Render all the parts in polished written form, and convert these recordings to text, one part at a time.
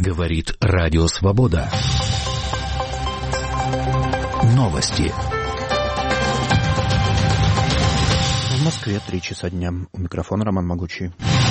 Говорит Радио Свобода. Новости. В Москве 3 часа дня. У микрофона Роман Могучий.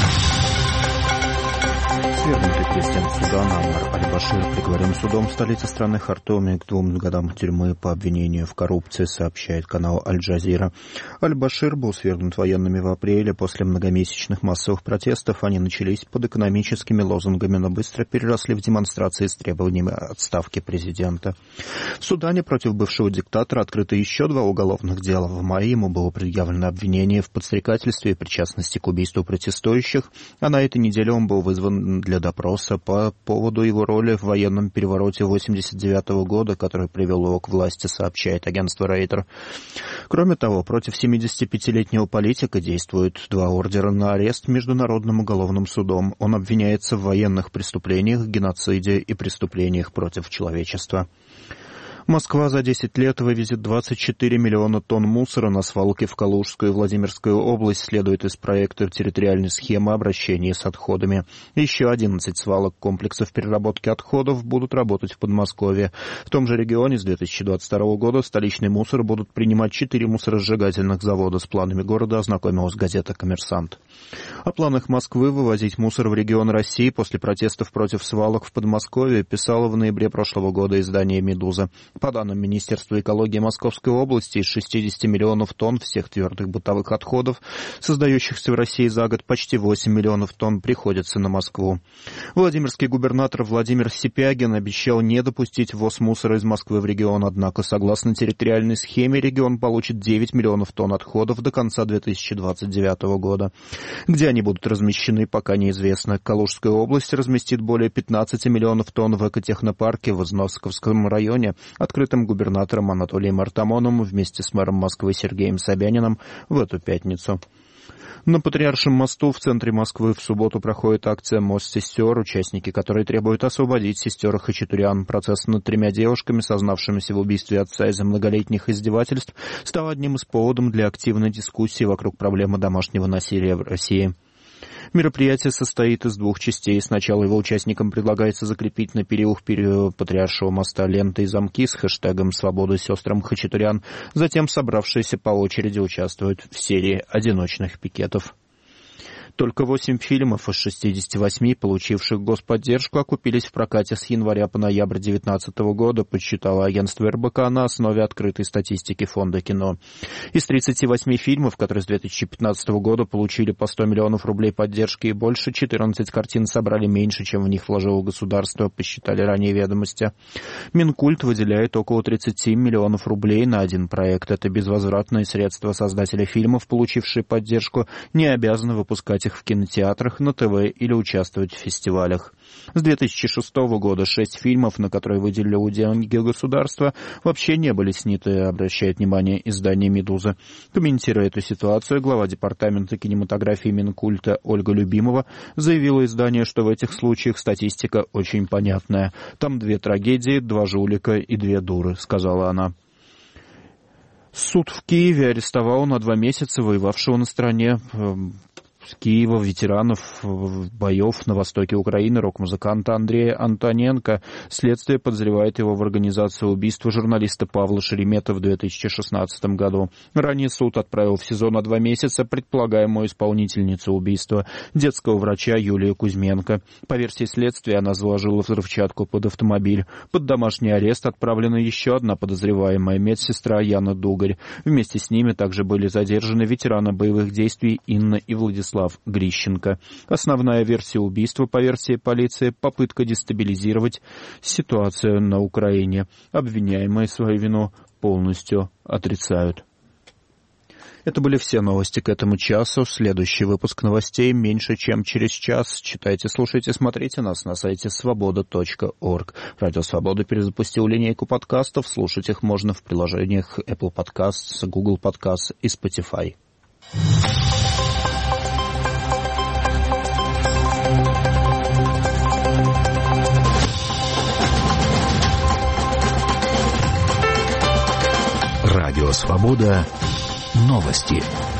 Свергнутый президент Судана Омар Аль-Башир приговорен судом в столице страны Хартуме к 2 годам тюрьмы по обвинению в коррупции, сообщает канал Аль-Джазира. Аль-Башир был свергнут военными в апреле после многомесячных массовых протестов. Они начались под экономическими лозунгами, но быстро переросли в демонстрации с требованиями отставки президента. В Судане против бывшего диктатора открыты еще 2 уголовных дела. В мае ему было предъявлено обвинение в подстрекательстве и причастности к убийству протестующих, а на этой неделе он был вызван для допроса по поводу его роли в военном перевороте 1989 года, который привел его к власти, сообщает агентство Рейтер. Кроме того, против 75-летнего политика действуют 2 ордера на арест Международным уголовным судом. Он обвиняется в военных преступлениях, геноциде и преступлениях против человечества. Москва за 10 лет вывезет 24 миллиона тонн мусора на свалки в Калужскую и Владимирскую область, следует из проекта территориальной схемы обращения с отходами. Еще 11 свалок комплексов переработки отходов будут работать в Подмосковье. В том же регионе с 2022 года столичный мусор будут принимать 4 мусоросжигательных завода. С планами города ознакомилась газета «Коммерсант». О планах Москвы вывозить мусор в регион России после протестов против свалок в Подмосковье писало в ноябре прошлого года издание «Медуза». По данным Министерства экологии Московской области, из 60 миллионов тонн всех твердых бытовых отходов, создающихся в России за год, почти 8 миллионов тонн приходится на Москву. Владимирский губернатор Владимир Сипягин обещал не допустить ввоз мусора из Москвы в регион, однако, согласно территориальной схеме, регион получит 9 миллионов тонн отходов до конца 2029 года. Где они будут размещены, пока неизвестно. Калужская область разместит более 15 миллионов тонн в экотехнопарке в Износковском районе, открытым губернатором Анатолием Артамоновым вместе с мэром Москвы Сергеем Собяниным в эту пятницу. На Патриаршем мосту в центре Москвы в субботу проходит акция «Мост сестер», участники которой требуют освободить сестер Хачатурян. Процесс над 3 девушками, сознавшимися в убийстве отца из-за многолетних издевательств, стал одним из поводов для активной дискуссии вокруг проблемы домашнего насилия в России. Мероприятие состоит из 2 частей. Сначала его участникам предлагается закрепить на перилах Патриаршего моста ленты и замки с хэштегом «Свобода сестрам Хачатурян». Затем собравшиеся по очереди участвуют в серии одиночных пикетов. Только 8 фильмов из 68, получивших господдержку, окупились в прокате с января по ноябрь 2019 года, подсчитало агентство РБК на основе открытой статистики Фонда кино. Из 38 фильмов, которые с 2015 года получили по 100 миллионов рублей поддержки и больше, 14 картин собрали меньше, чем в них вложило государство, посчитали ранее ведомости. Минкульт выделяет около 30 миллионов рублей на один проект. Это безвозвратные средства. Создатели фильмов, получившие поддержку, не обязаны выпускать их в кинотеатрах, на ТВ или участвовать в фестивалях. С 2006 года 6 фильмов, на которые выделили деньги государства, вообще не были сняты, обращает внимание издание «Медуза». Комментируя эту ситуацию, глава департамента кинематографии Минкульта Ольга Любимова заявила изданию, что в этих случаях статистика очень понятная. Там 2 трагедии, 2 жулика и 2 дуры, сказала она. Суд в Киеве арестовал на 2 месяца воевавшего на стороне Киева ветеранов боев на востоке Украины рок-музыканта Андрея Антоненко. Следствие подозревает его в организации убийства журналиста Павла Шеремета в 2016 году. Ранее суд отправил в СИЗО на 2 месяца предполагаемую исполнительницу убийства, детского врача Юлию Кузьменко. По версии следствия, она заложила взрывчатку под автомобиль. Под домашний арест отправлена еще одна подозреваемая, медсестра Яна Дугарь. Вместе с ними также были задержаны ветераны боевых действий Инна и Владислав Грищенко. Основная версия убийства, по версии полиции, попытка дестабилизировать ситуацию на Украине. Обвиняемые свою вину полностью отрицают. Это были все новости к этому часу. Следующий выпуск новостей меньше, чем через час. Читайте, слушайте, смотрите нас на сайте svoboda.org. Радио Свобода перезапустил линейку подкастов. Слушать их можно в приложениях Apple Podcasts, Google Podcasts и Spotify. Радио Свобода. Новости.